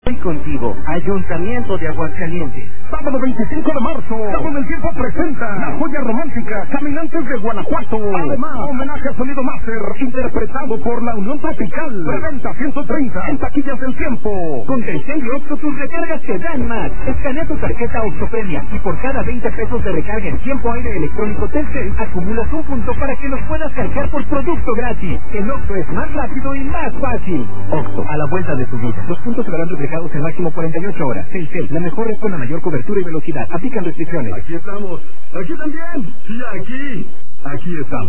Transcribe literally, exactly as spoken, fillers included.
Estoy contigo, Ayuntamiento de Aguascalientes. Sábado veinticinco de marzo, Cabo del Tiempo presenta La Joya Romántica, Caminantes de Guanajuato. Además, homenaje a Sonido Master, interpretado por la Unión Tropical. Preventa ciento treinta en taquillas del Tiempo. Con Telcel y Oxxo tus recargas te dan más. Escanea tu tarjeta Oxxo Premia y por cada veinte pesos de recarga en tiempo aire electrónico Telcel, acumulas un punto para que los puedas cargar por producto gratis. El Oxxo es más rápido y más fácil. Oxxo, a la vuelta de tu vida. Los puntos se verán reflejados en máximo cuarenta y ocho horas. Telcel, la mejor red con la mayor cobertura y velocidad. Aplican restricciones. Aquí estamos. Aquí también. Y aquí. Aquí estamos.